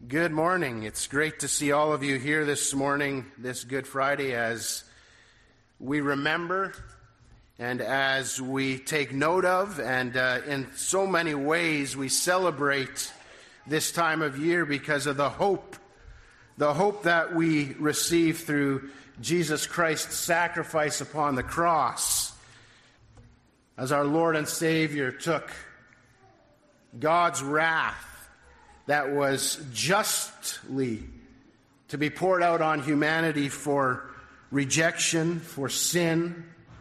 Good morning. It's great to see all of you here this morning, this Good Friday, as we remember and as we take note of, and in so many ways we celebrate this time of year because of the hope that we receive through Jesus Christ's sacrifice upon the cross, as our Lord and Savior took God's wrath that was justly to be poured out on humanity for rejection, for sin,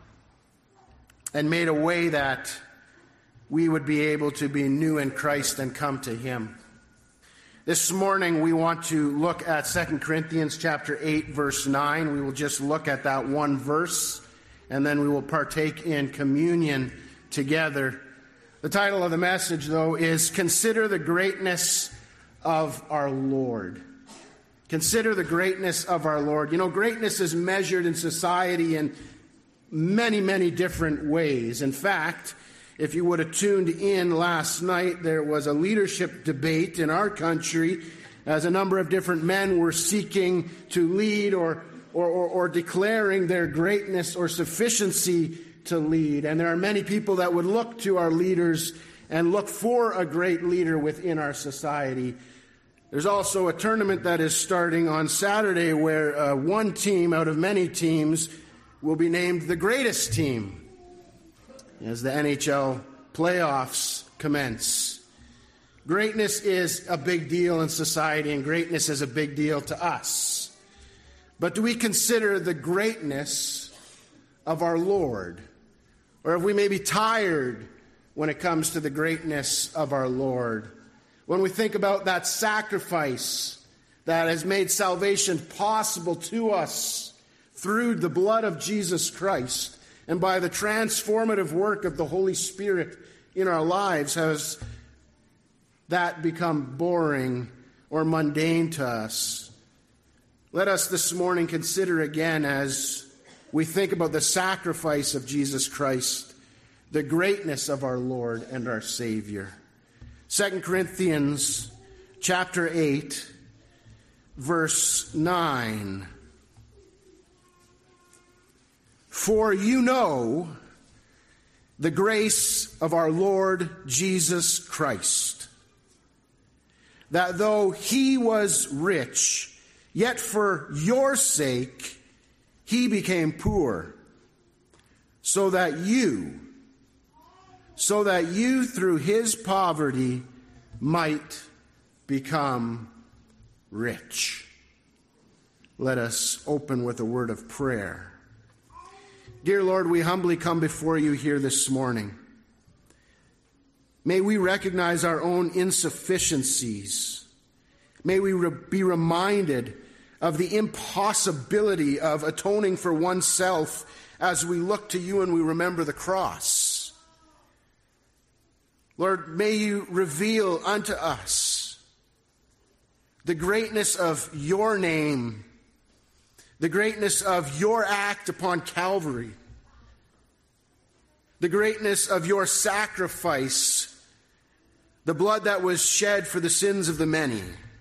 and made a way that we would be able to be new in Christ and come to Him. This morning we want to look at 2 Corinthians chapter 8, verse 9. We will just look at that one verse, and then we will partake in communion together. The title of the message, though, is Consider the Greatness of Our Lord. Consider the greatness of our Lord. You know, greatness is measured in society in many, many different ways. In fact, if you would have tuned in last night, there was a leadership debate in our country as a number of different men were seeking to lead or declaring their greatness or sufficiency to lead. And there are many people that would look to our leaders and look for a great leader within our society. There's also a tournament that is starting on Saturday where one team out of many teams will be named the greatest team as the NHL playoffs commence. Greatness is a big deal in society, and greatness is a big deal to us. But do we consider the greatness of our Lord? Or have we maybe tired when it comes to the greatness of our Lord? When we think about that sacrifice that has made salvation possible to us through the blood of Jesus Christ and by the transformative work of the Holy Spirit in our lives, has that become boring or mundane to us? Let us this morning consider again, as we think about the sacrifice of Jesus Christ, the greatness of our Lord and our Savior. 2 Corinthians chapter 8, verse 9. For you know the grace of our Lord Jesus Christ, that though he was rich, yet for your sake he became poor, so that you through his poverty might become rich. Let us open with a word of prayer. Dear Lord, we humbly come before you here this morning. May we recognize our own insufficiencies. May we be reminded of the impossibility of atoning for oneself as we look to you and we remember the cross. Lord, may you reveal unto us the greatness of your name, the greatness of your act upon Calvary, the greatness of your sacrifice, the blood that was shed for the sins of the many,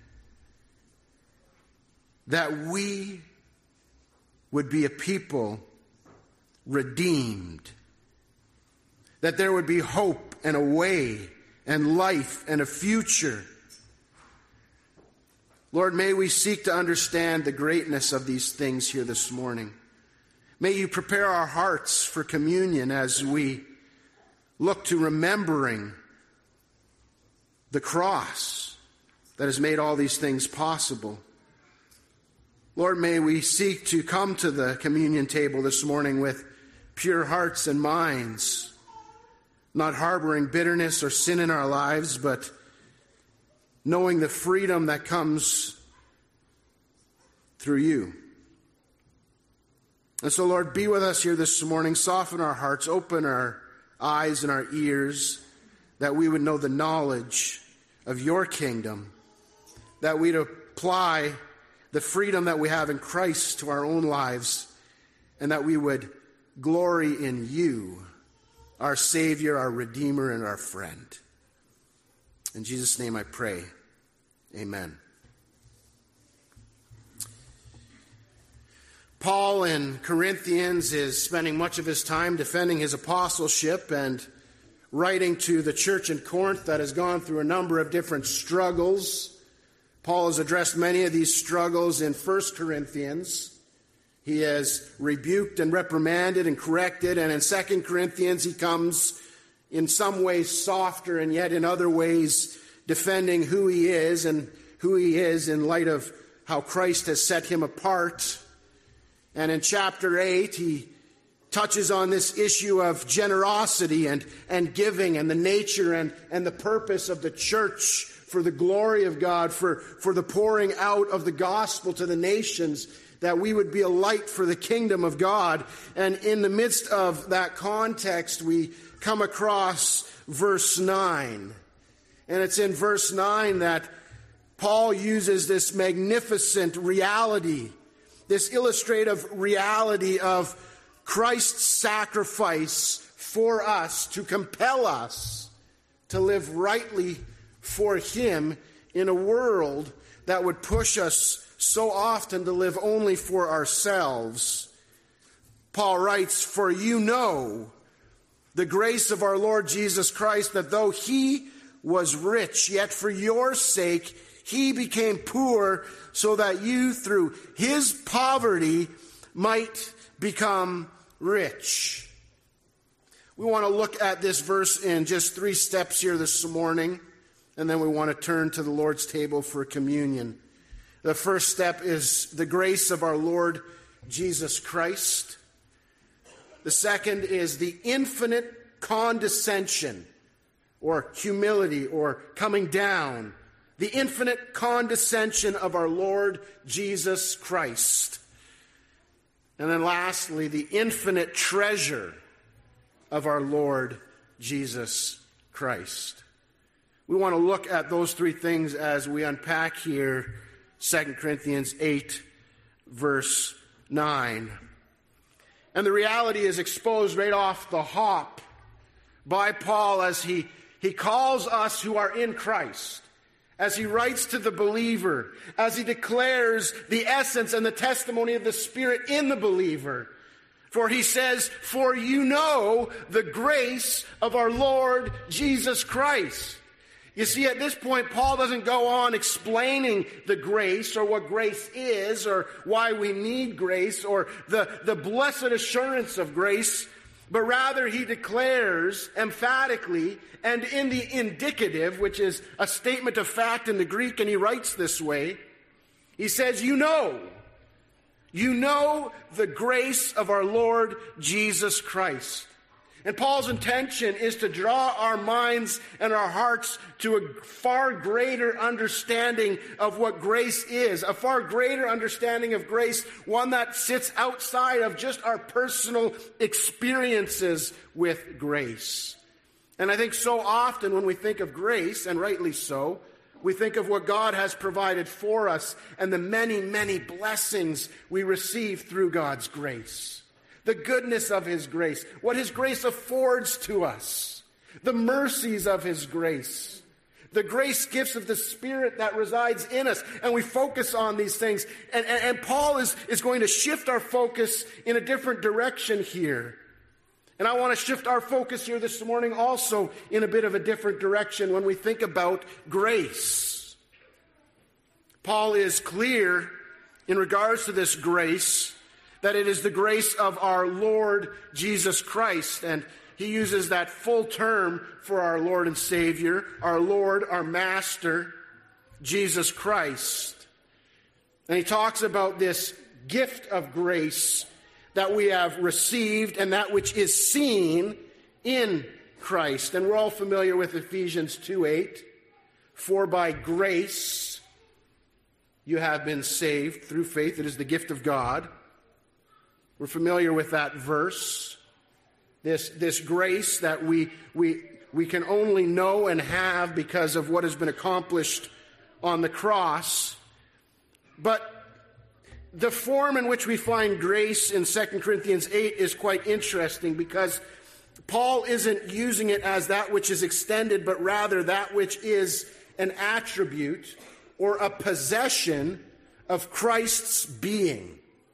that we would be a people redeemed, that there would be hope and a way and life and a future. Lord, may we seek to understand the greatness of these things here this morning. May you prepare our hearts for communion as we look to remembering the cross that has made all these things possible. Lord, may we seek to come to the communion table this morning with pure hearts and minds, not harboring bitterness or sin in our lives, but knowing the freedom that comes through you. And so, Lord, be with us here this morning. Soften our hearts, open our eyes and our ears, that we would know the knowledge of your kingdom, that we'd apply the freedom that we have in Christ to our own lives, and that we would glory in you, our Savior, our Redeemer, and our friend. In Jesus' name I pray. Amen. Paul in Corinthians is spending much of his time defending his apostleship and writing to the church in Corinth that has gone through a number of different struggles. Paul has addressed many of these struggles in 1 Corinthians. He has rebuked and reprimanded and corrected, and in 2 Corinthians he comes in some ways softer and yet in other ways defending who he is and who he is in light of how Christ has set him apart. And in chapter 8, he touches on this issue of generosity and giving and the nature and the purpose of the church for the glory of God, for the pouring out of the gospel to the nations, that we would be a light for the kingdom of God. And in the midst of that context, we come across verse 9. And it's in verse 9 that Paul uses this magnificent reality, this illustrative reality of Christ's sacrifice for us to compel us to live rightly for Him in a world that would push us so often to live only for ourselves. Paul writes, "For you know the grace of our Lord Jesus Christ, that though He was rich, yet for your sake He became poor, so that you through His poverty might become rich." We want to look at this verse in just 3 steps here this morning, and then we want to turn to the Lord's table for communion. The first step is the grace of our Lord Jesus Christ. The second is the infinite condescension, or humility, or coming down. The infinite condescension of our Lord Jesus Christ. And then lastly, the infinite treasure of our Lord Jesus Christ. We want to look at those 3 things as we unpack here 2 Corinthians 8, verse 9. And the reality is exposed right off the hop by Paul as he calls us who are in Christ, as he writes to the believer, as he declares the essence and the testimony of the Spirit in the believer. For he says, "For you know the grace of our Lord Jesus Christ." You see, at this point, Paul doesn't go on explaining the grace or what grace is or why we need grace or the blessed assurance of grace, but rather he declares emphatically and in the indicative, which is a statement of fact in the Greek, and he writes this way. He says, you know the grace of our Lord Jesus Christ. And Paul's intention is to draw our minds and our hearts to a far greater understanding of what grace is, a far greater understanding of grace, one that sits outside of just our personal experiences with grace. And I think so often when we think of grace, and rightly so, we think of what God has provided for us and the many, many blessings we receive through God's grace. The goodness of His grace, what His grace affords to us, the mercies of His grace, the grace gifts of the Spirit that resides in us, and we focus on these things. And Paul is going to shift our focus in a different direction here. And I want to shift our focus here this morning also in a bit of a different direction when we think about grace. Paul is clear in regards to this grace that it is the grace of our Lord Jesus Christ. And he uses that full term for our Lord and Savior, our Lord, our Master, Jesus Christ. And he talks about this gift of grace that we have received and that which is seen in Christ. And we're all familiar with Ephesians 2:8. For by grace you have been saved through faith. It is the gift of God. We're familiar with that verse. This grace that we can only know and have because of what has been accomplished on the cross. But the form in which we find grace in 2 Corinthians 8 is quite interesting because Paul isn't using it as that which is extended, but rather that which is an attribute or a possession of Christ's being,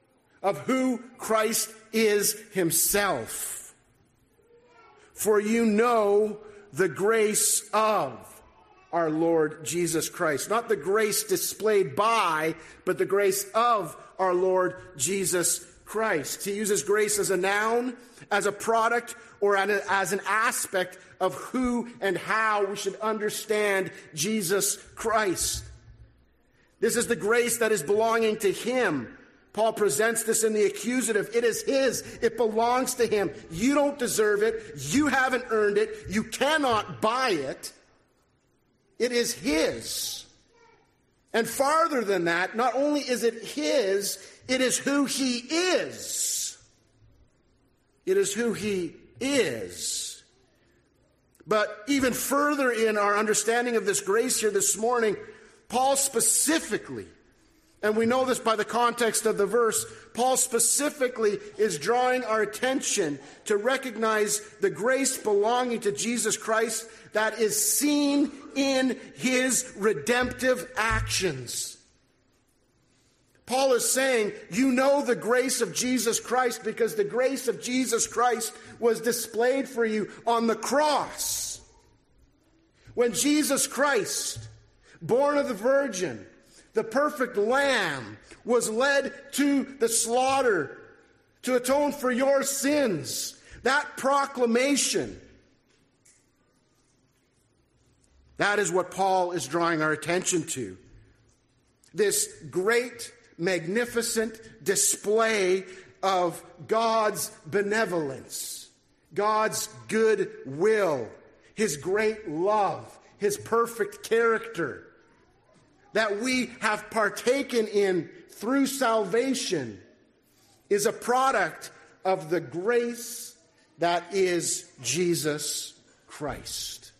of who Christ is himself. For you know the grace of our Lord Jesus Christ. Not the grace displayed by, but the grace of our Lord Jesus Christ. He uses grace as a noun, as a product, or as an aspect of who and how we should understand Jesus Christ. This is the grace that is belonging to him. Paul presents this in the accusative. It is his. It belongs to him. You don't deserve it. You haven't earned it. You cannot buy it. It is his. And farther than that, not only is it his, it is who he is. It is who he is. But even further in our understanding of this grace here this morning, Paul specifically, and we know this by the context of the verse, Paul specifically is drawing our attention to recognize the grace belonging to Jesus Christ that is seen in his redemptive actions. Paul is saying, you know the grace of Jesus Christ because the grace of Jesus Christ was displayed for you on the cross. When Jesus Christ, born of the Virgin, the perfect Lamb, was led to the slaughter to atone for your sins, that proclamation, that is what Paul is drawing our attention to. This great, magnificent display of God's benevolence, God's good will, his great love, his perfect character, that we have partaken in through salvation, is a product of the grace that is Jesus Christ.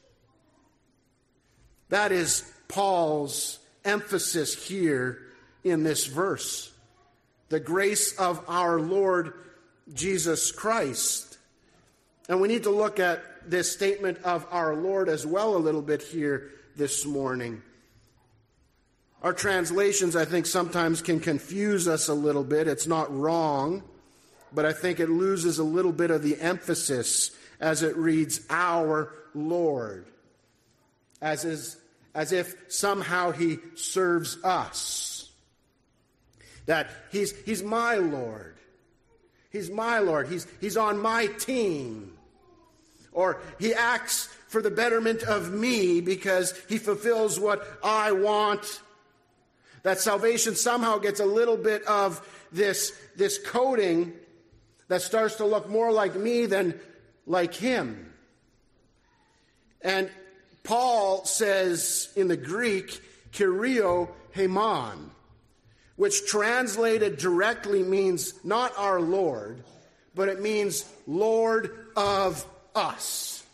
That is Paul's emphasis here in this verse. The grace of our Lord Jesus Christ. And we need to look at this statement of our Lord as well a little bit here this morning. Our translations, I think, sometimes can confuse us a little bit. It's not wrong, but I think it loses a little bit of the emphasis as it reads, our Lord, as if somehow he serves us. That he's my Lord. He's my Lord. He's on my team. Or he acts for the betterment of me because he fulfills what I want. That salvation somehow gets a little bit of this coding that starts to look more like me than like him. And Paul says in the Greek, Kyrio Haimon, which translated directly means not our Lord, but it means Lord of us.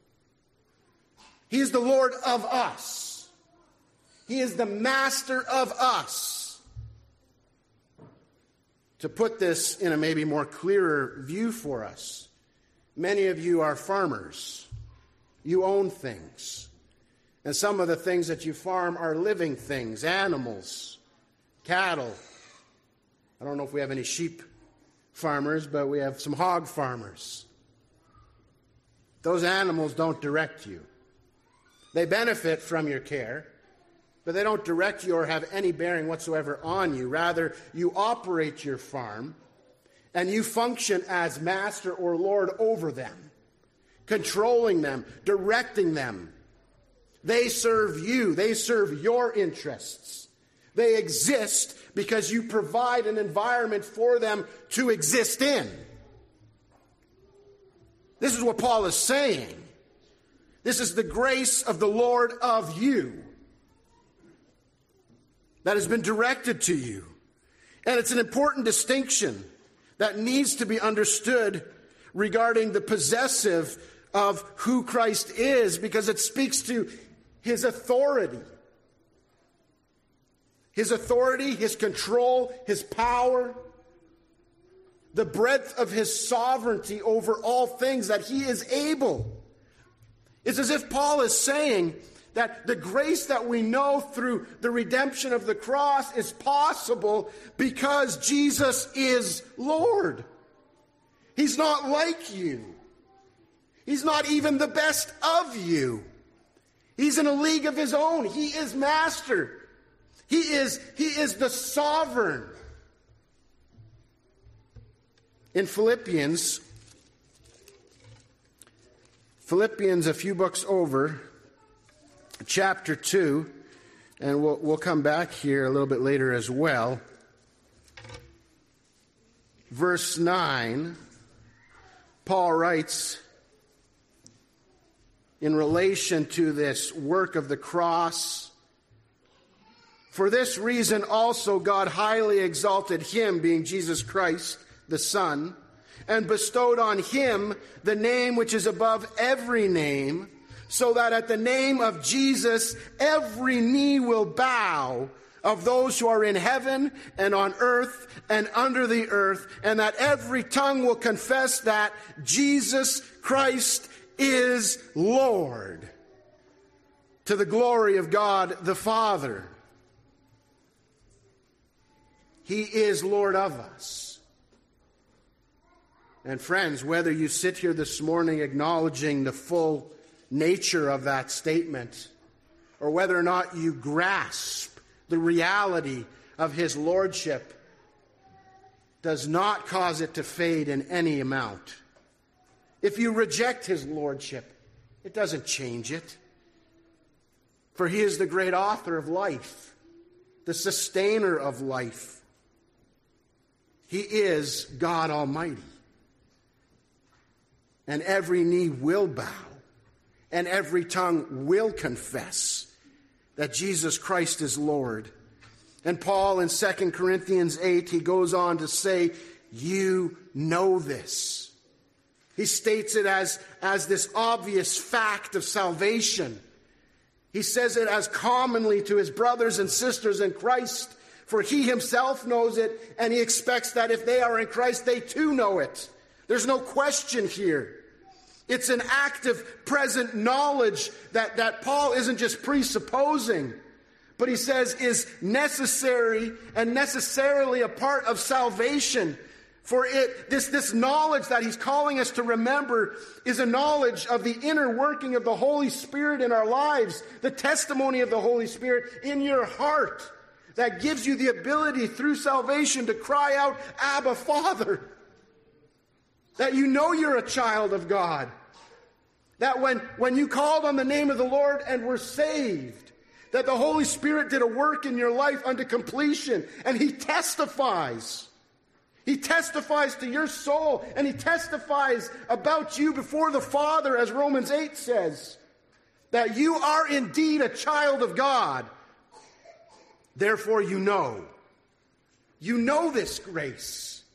He is the Lord of us. He is the master of us. To put this in a maybe more clearer view for us, many of you are farmers. You own things. And some of the things that you farm are living things, animals, cattle. I don't know if we have any sheep farmers, but we have some hog farmers. Those animals don't direct you. They benefit from your care, but they don't direct you or have any bearing whatsoever on you. Rather, you operate your farm, and you function as master or lord over them, controlling them, directing them. They serve you. They serve your interests. They exist because you provide an environment for them to exist in. This is what Paul is saying. This is the grace of the Lord of you that has been directed to you. And it's an important distinction that needs to be understood regarding the possessive of who Christ is, because it speaks to his authority. His authority, his control, his power, the breadth of his sovereignty over all things, that he is able. It's as if Paul is saying That the grace that we know through the redemption of the cross is possible because Jesus is Lord. He's not like you. He's not even the best of you. He's in a league of his own. He is master. He is the sovereign. In Philippians, a few books over, chapter 2, and we'll come back here a little bit later as well. Verse 9, Paul writes, in relation to this work of the cross, for this reason also God highly exalted him, being Jesus Christ, the Son, and bestowed on him the name which is above every name, so that at the name of Jesus every knee will bow, of those who are in heaven and on earth and under the earth, and that every tongue will confess that Jesus Christ is Lord, to the glory of God the Father. He is Lord of us. And friends, whether you sit here this morning acknowledging the full nature of that statement, or whether or not you grasp the reality of his lordship, does not cause it to fade in any amount. If you reject his lordship, it doesn't change it. For he is the great author of life, the sustainer of life. He is God Almighty. And every knee will bow, and every tongue will confess that Jesus Christ is Lord. And Paul in 2 Corinthians 8, he goes on to say, you know this. He states it as this obvious fact of salvation. He says it as commonly to his brothers and sisters in Christ, for he himself knows it, and he expects that if they are in Christ, they too know it. There's no question here. It's an active, present knowledge that Paul isn't just presupposing, but he says is necessary and necessarily a part of salvation. For this knowledge that he's calling us to remember is a knowledge of the inner working of the Holy Spirit in our lives, the testimony of the Holy Spirit in your heart that gives you the ability through salvation to cry out, Abba, Father. That you know you're a child of God. That when you called on the name of the Lord and were saved, that the Holy Spirit did a work in your life unto completion, and he testifies. He testifies to your soul, and he testifies about you before the Father, as Romans 8 says, that you are indeed a child of God. Therefore you know this grace.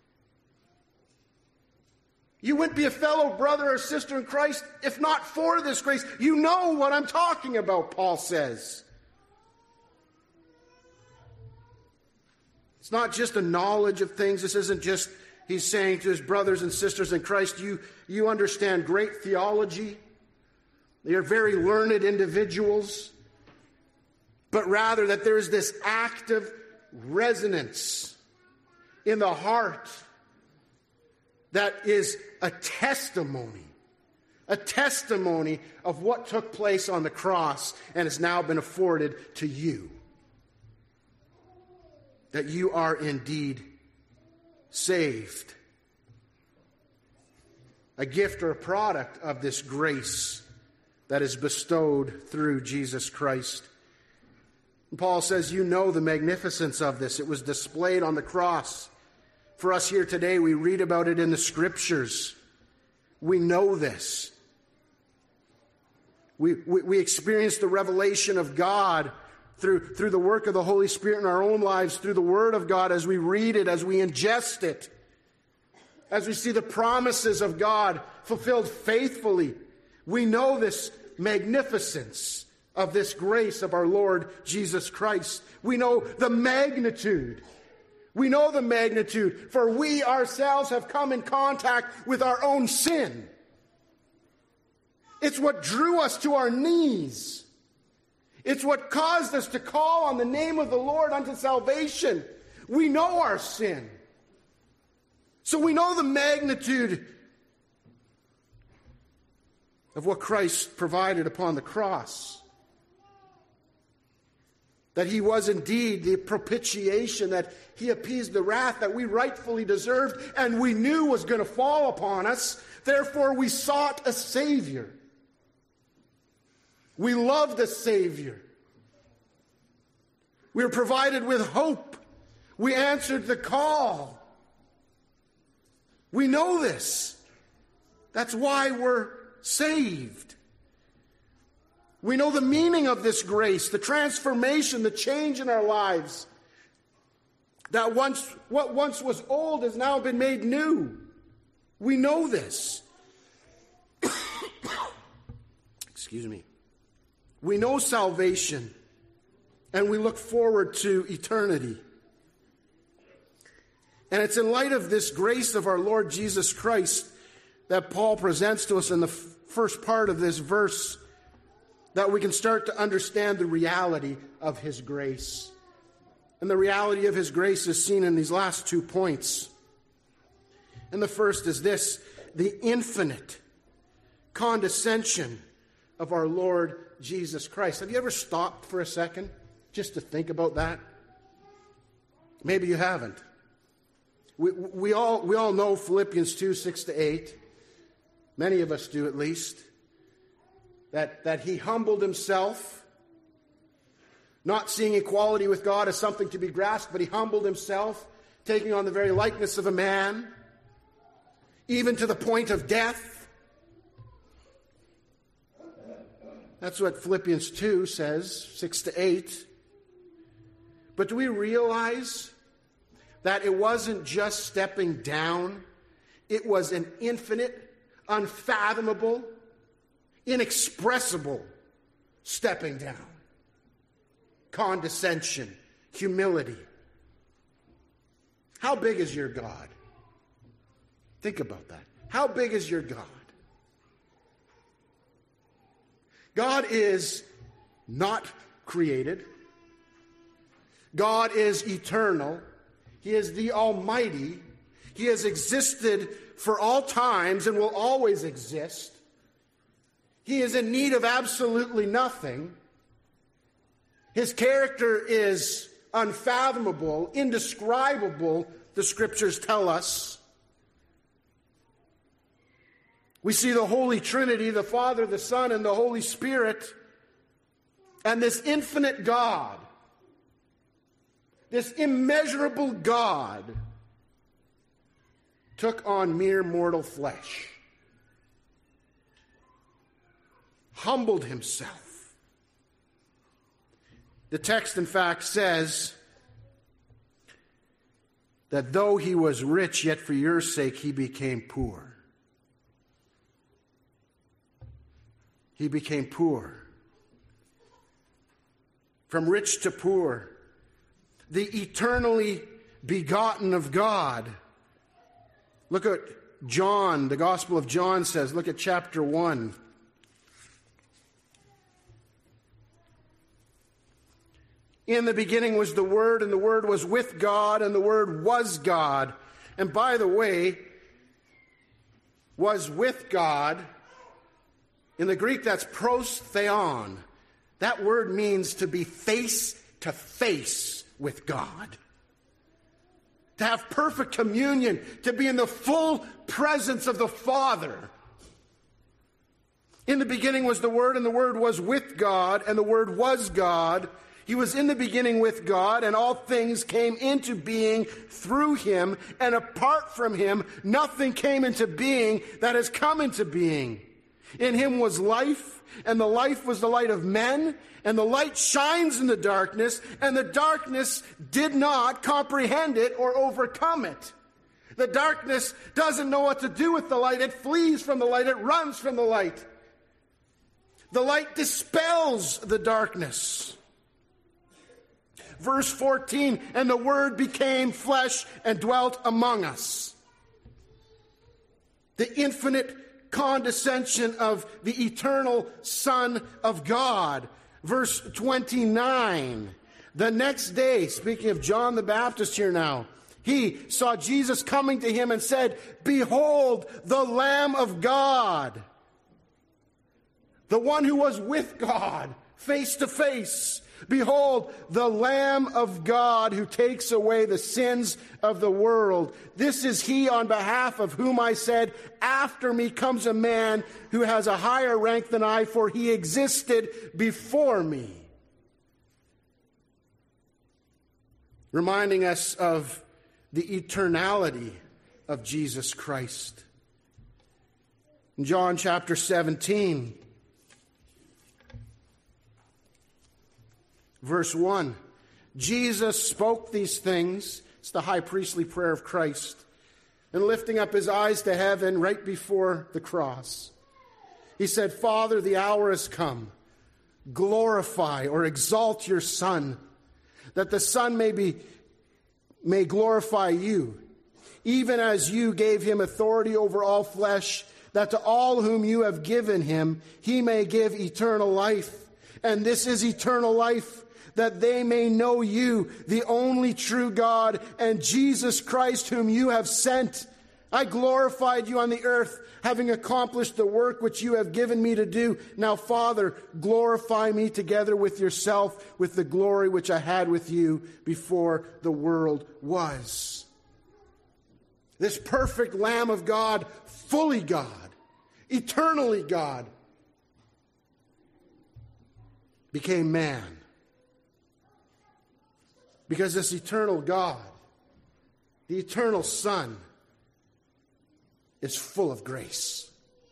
You wouldn't be a fellow brother or sister in Christ if not for this grace. You know what I'm talking about, Paul says. It's not just a knowledge of things. This isn't just, he's saying to his brothers and sisters in Christ, you understand great theology. They are very learned individuals. But rather that there is this active resonance in the heart that is a testimony of what took place on the cross and has now been afforded to you. That you are indeed saved. A gift or a product of this grace that is bestowed through Jesus Christ. And Paul says, you know the magnificence of this. It was displayed on the cross. For us here today, we read about it in the Scriptures. We know this. We experience the revelation of God through the work of the Holy Spirit in our own lives, through the Word of God as we read it, as we ingest it, as we see the promises of God fulfilled faithfully. We know this magnificence of this grace of our Lord Jesus Christ. We know the magnitude. We know the magnitude, for we ourselves have come in contact with our own sin. It's what drew us to our knees. It's what caused us to call on the name of the Lord unto salvation. We know our sin. So we know the magnitude of what Christ provided upon the cross. That he was indeed the propitiation, that he appeased the wrath that we rightfully deserved and we knew was going to fall upon us. Therefore, we sought a Savior. We loved a Savior. We were provided with hope. We answered the call. We know this. That's why we're saved. We know the meaning of this grace, the transformation, the change in our lives. That what once was old has now been made new. We know this. Excuse me. We know salvation, and we look forward to eternity. And it's in light of this grace of our Lord Jesus Christ that Paul presents to us in the first part of this verse that we can start to understand the reality of his grace. And the reality of his grace is seen in these last 2 points. And the first is this: the infinite condescension of our Lord Jesus Christ. Have you ever stopped for a second just to think about that? Maybe you haven't. We all know Philippians 2, 6-8. Many of us do, at least. That he humbled himself, not seeing equality with God as something to be grasped, but he humbled himself, taking on the very likeness of a man, even to the point of death. That's what Philippians 2 says, 6-8. But do we realize that it wasn't just stepping down? It was an infinite, unfathomable, inexpressible stepping down. Condescension, humility. How big is your God? Think about that. How big is your God? God is not created. God is eternal. He is the Almighty. He has existed for all times and will always exist. He is in need of absolutely nothing. His character is unfathomable, indescribable, the Scriptures tell us. We see the Holy Trinity, the Father, the Son, and the Holy Spirit, and this infinite God, this immeasurable God, took on mere mortal flesh, humbled himself. The text, in fact, says that though he was rich, yet for your sake he became poor. He became poor. From rich to poor. The eternally begotten of God. Look at John, the Gospel of John says, look at chapter 1. In the beginning was the Word, and the Word was with God, and the Word was God. And by the way, was with God. In the Greek, that's pros theon. That word means to be face to face with God. To have perfect communion, to be in the full presence of the Father. In the beginning was the Word, and the Word was with God, and the Word was God. He was in the beginning with God, and all things came into being through him, and apart from him, nothing came into being that has come into being. In him was life, and the life was the light of men, and the light shines in the darkness, and the darkness did not comprehend it or overcome it. The darkness doesn't know what to do with the light. It flees from the light. It runs from the light. The light dispels the darkness. Verse 14, and the Word became flesh and dwelt among us. The infinite condescension of the eternal Son of God. Verse 29. The next day, speaking of John the Baptist here now, he saw Jesus coming to him and said, "Behold, the Lamb of God." The one who was with God, face to face. "Behold, the Lamb of God who takes away the sins of the world. This is he on behalf of whom I said, after me comes a man who has a higher rank than I, for he existed before me." Reminding us of the eternality of Jesus Christ. In John chapter 17, verse 1, Jesus spoke these things. It's the high priestly prayer of Christ. And lifting up his eyes to heaven right before the cross, he said, "Father, the hour has come. Glorify or exalt your Son, that the Son may glorify you, even as you gave him authority over all flesh, that to all whom you have given him, he may give eternal life. And this is eternal life, that they may know you, the only true God, and Jesus Christ, whom you have sent. I glorified you on the earth, having accomplished the work which you have given me to do. Now, Father, glorify me together with yourself, with the glory which I had with you before the world was." This perfect Lamb of God, fully God, eternally God, became man. Because this eternal God, the eternal Son, is full of grace.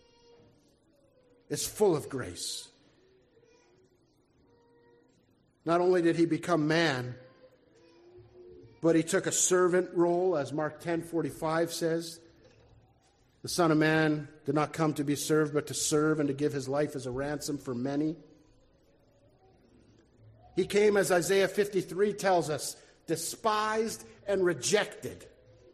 It's full of grace. Not only did he become man, but he took a servant role, as Mark 10:45 says. The Son of Man did not come to be served, but to serve and to give his life as a ransom for many. He came, as Isaiah 53 tells us, despised and rejected.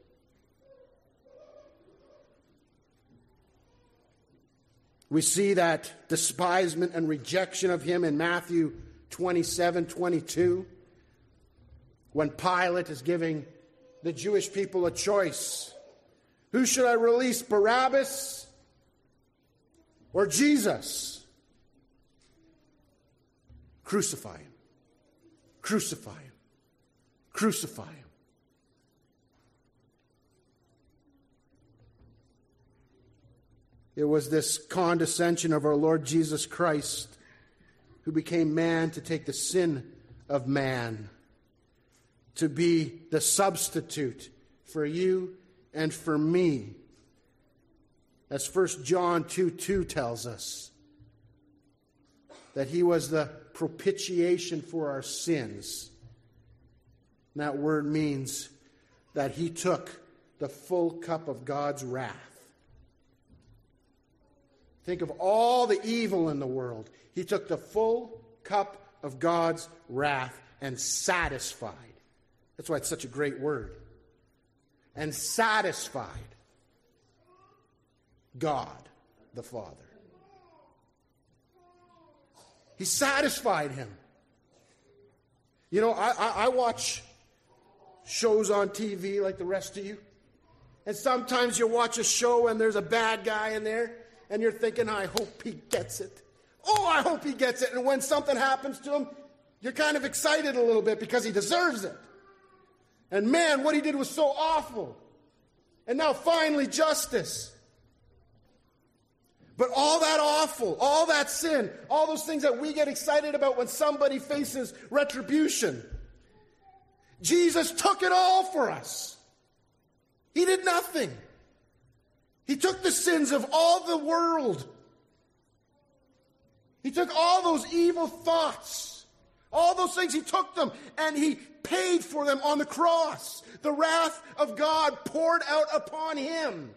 We see that despisement and rejection of him in Matthew 27:22, when Pilate is giving the Jewish people a choice. Who should I release, Barabbas or Jesus? Crucify him. Crucify him. Crucify him. It was this condescension of our Lord Jesus Christ, who became man to take the sin of man, to be the substitute for you and for me. As 1 John 2:2 tells us, that he was the propitiation for our sins. And that word means that he took the full cup of God's wrath. Think of all the evil in the world. He took the full cup of God's wrath and satisfied. That's why it's such a great word. And satisfied God the Father. He satisfied him. You know, I watch shows on TV like the rest of you. And sometimes you watch a show and there's a bad guy in there. And you're thinking, I hope he gets it. Oh, I hope he gets it. And when something happens to him, you're kind of excited a little bit because he deserves it. And man, what he did was so awful. And now finally justice. But all that awful, all that sin, all those things that we get excited about when somebody faces retribution, Jesus took it all for us. He did nothing. He took the sins of all the world. He took all those evil thoughts, all those things, he took them and he paid for them on the cross. The wrath of God poured out upon him.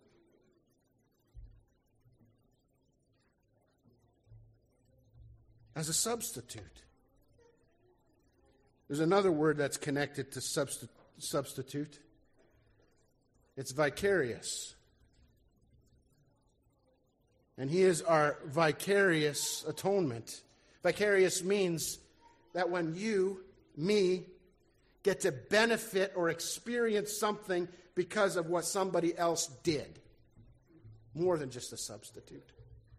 As a substitute. There's another word that's connected to substitute. It's vicarious. And he is our vicarious atonement. Vicarious means that when you, me, get to benefit or experience something because of what somebody else did, more than just a substitute.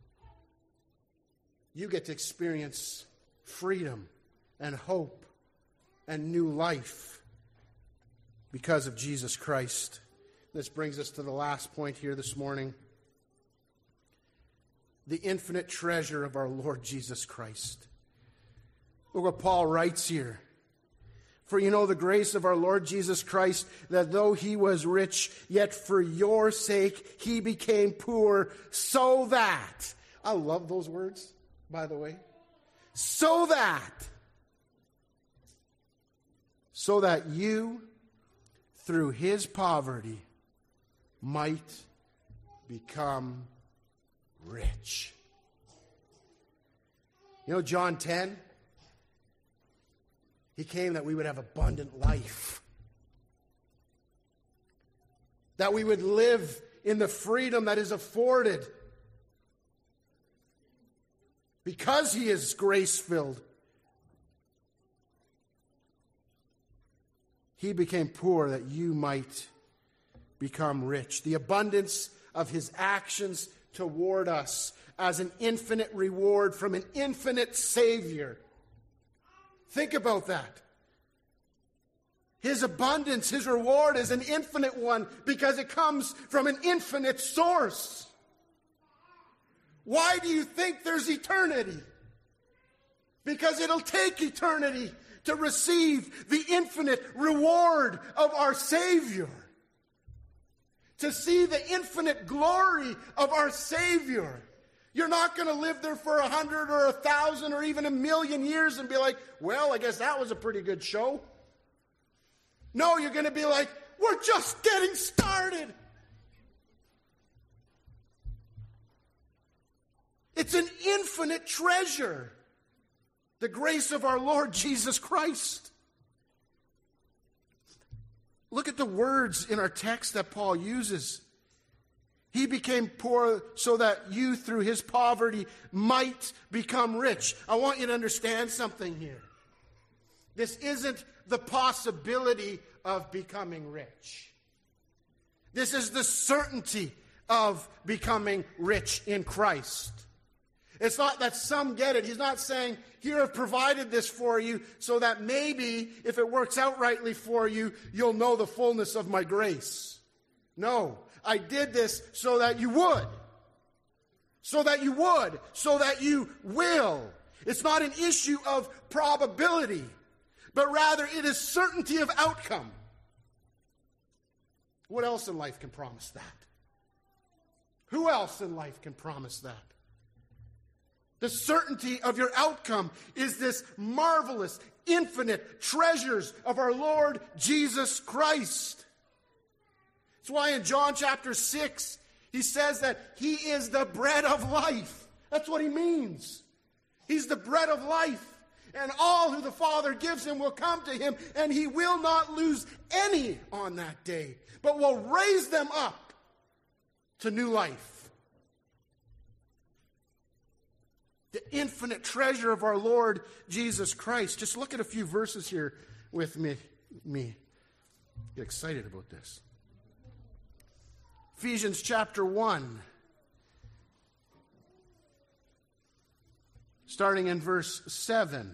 You get to experience freedom and hope and new life because of Jesus Christ. This brings us to the last point here this morning. The infinite treasure of our Lord Jesus Christ. Look what Paul writes here. For you know the grace of our Lord Jesus Christ, that though he was rich, yet for your sake he became poor, so that, I love those words, by the way, so that you, through his poverty, might become rich. You know, John 10, he came that we would have abundant life, that we would live in the freedom that is afforded because he is grace-filled. He became poor that you might become rich. The abundance of his actions toward us as an infinite reward from an infinite Savior. Think about that. His abundance, his reward is an infinite one because it comes from an infinite source. Why do you think there's eternity? Because it'll take eternity to receive the infinite reward of our Savior. To see the infinite glory of our Savior. You're not going to live there for 100 or 1,000 or even 1,000,000 years and be like, well, I guess that was a pretty good show. No, you're going to be like, we're just getting started. It's an infinite treasure. The grace of our Lord Jesus Christ. Look at the words in our text that Paul uses. He became poor so that you, through his poverty, might become rich. I want you to understand something here. This isn't the possibility of becoming rich. This is the certainty of becoming rich in Christ. It's not that some get it. He's not saying, here I've provided this for you so that maybe if it works out rightly for you, you'll know the fullness of my grace. No, I did this so that you would. So that you would. So that you will. It's not an issue of probability, but rather it is certainty of outcome. What else in life can promise that? Who else in life can promise that? The certainty of your outcome is this marvelous, infinite treasures of our Lord Jesus Christ. That's why in John chapter 6, he says that he is the bread of life. That's what he means. He's the bread of life. And all who the Father gives him will come to him, and he will not lose any on that day, but will raise them up to new life. The infinite treasure of our Lord Jesus Christ. Just look at a few verses here with me. Get excited about this. Ephesians chapter 1. Starting in verse 7.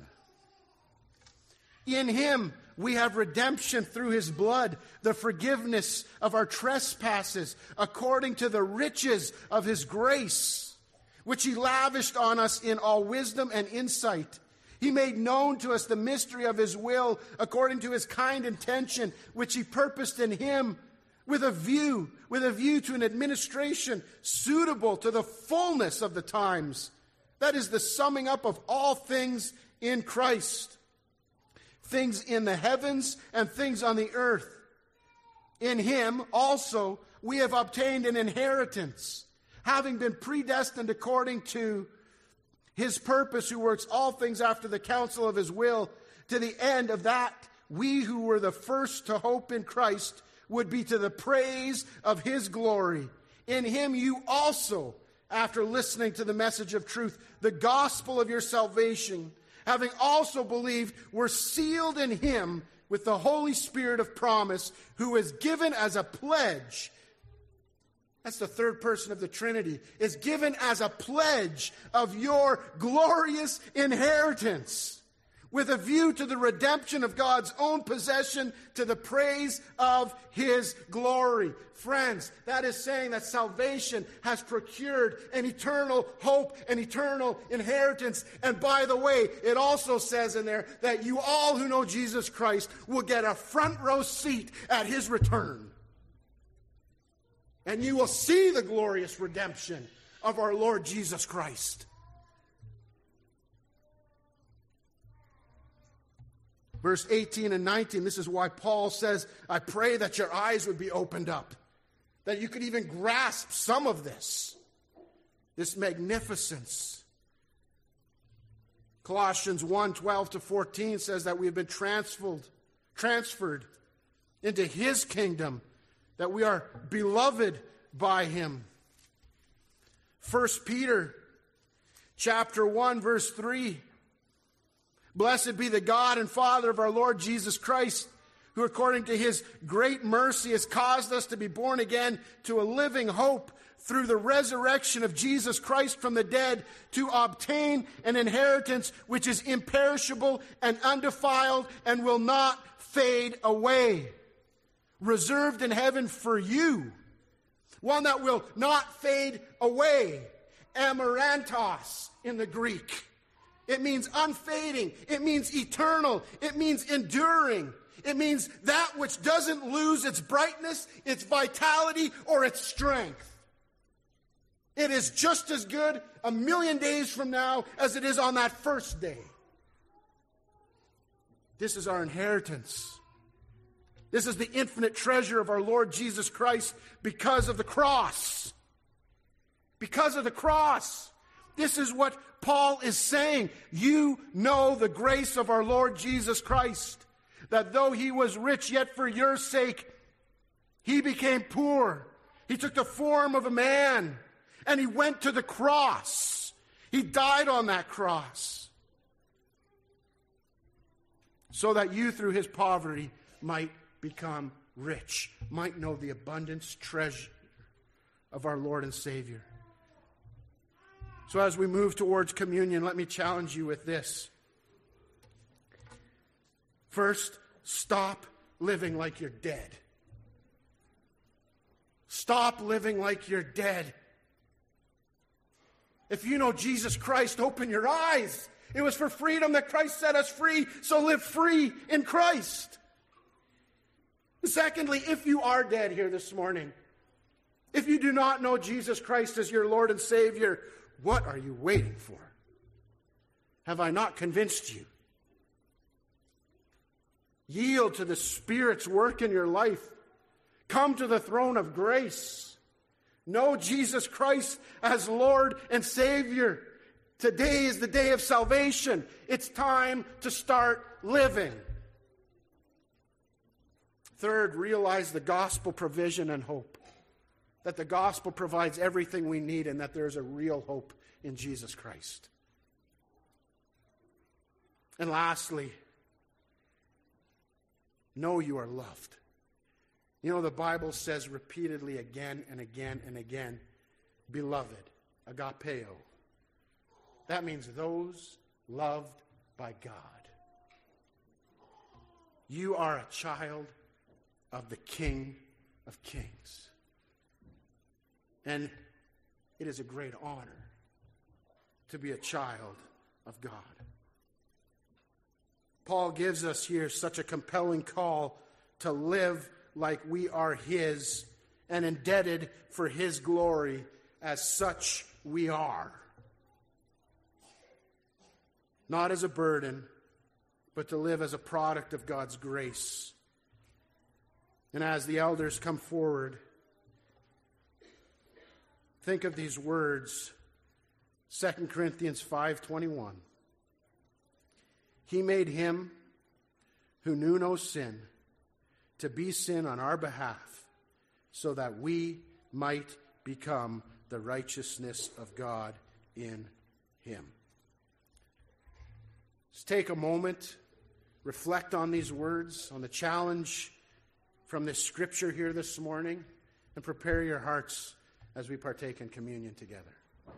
In him we have redemption through his blood, the forgiveness of our trespasses, according to the riches of his grace, which he lavished on us in all wisdom and insight. He made known to us the mystery of his will, according to his kind intention, which he purposed in him, with a view to an administration suitable to the fullness of the times. That is the summing up of all things in Christ. Things in the heavens and things on the earth. In him also we have obtained an inheritance, having been predestined according to his purpose, who works all things after the counsel of his will, to the end of that we who were the first to hope in Christ would be to the praise of his glory. In him you also, after listening to the message of truth, the gospel of your salvation, having also believed, were sealed in him with the Holy Spirit of promise, who is given as a pledge. That's the third person of the Trinity, is given as a pledge of your glorious inheritance, with a view to the redemption of God's own possession, to the praise of his glory. Friends, that is saying that salvation has procured an eternal hope, an eternal inheritance. And by the way, it also says in there that you all who know Jesus Christ will get a front row seat at his return. And you will see the glorious redemption of our Lord Jesus Christ. Verse 18 and 19, this is why Paul says, I pray that your eyes would be opened up, that you could even grasp some of this magnificence. Colossians 1:12-14 says that we have been transferred into his kingdom, that we are beloved by him. 1 Peter chapter 1, verse 3. Blessed be the God and Father of our Lord Jesus Christ, who according to his great mercy has caused us to be born again to a living hope through the resurrection of Jesus Christ from the dead, to obtain an inheritance which is imperishable and undefiled and will not fade away, reserved in heaven for you, one that will not fade away, amarantos in the Greek. It means unfading. It means eternal. It means enduring. It means that which doesn't lose its brightness, its vitality, or its strength. It is just as good 1,000,000 days from now as it is on that first day. This is our inheritance. This is the infinite treasure of our Lord Jesus Christ because of the cross. Because of the cross. This is what Paul is saying. You know the grace of our Lord Jesus Christ, that though he was rich, yet for your sake he became poor. He took the form of a man, and he went to the cross. He died on that cross, so that you through his poverty might become rich, might know the abundance treasure of our Lord and Savior. So as we move towards communion, let me challenge you with this. First, stop living like you're dead. Stop living like you're dead. If you know Jesus Christ, open your eyes. It was for freedom that Christ set us free, so live free in Christ. Secondly, if you are dead here this morning, if you do not know Jesus Christ as your Lord and Savior, what are you waiting for? Have I not convinced you? Yield to the Spirit's work in your life. Come to the throne of grace. Know Jesus Christ as Lord and Savior. Today is the day of salvation. It's time to start living. Third, realize the gospel provision and hope. That the gospel provides everything we need and that there is a real hope in Jesus Christ. And lastly, know you are loved. You know, the Bible says repeatedly again and again and again, beloved, agapeo. That means those loved by God. You are a child of the King of Kings. And it is a great honor to be a child of God. Paul gives us here such a compelling call to live like we are his and indebted for his glory, as such we are. Not as a burden, but to live as a product of God's grace. And as the elders come forward, think of these words, 2 Corinthians 5:21. He made him who knew no sin to be sin on our behalf, so that we might become the righteousness of God in him. Let's take a moment, reflect on these words, on the challenge from this scripture here this morning, and prepare your hearts as we partake in communion together.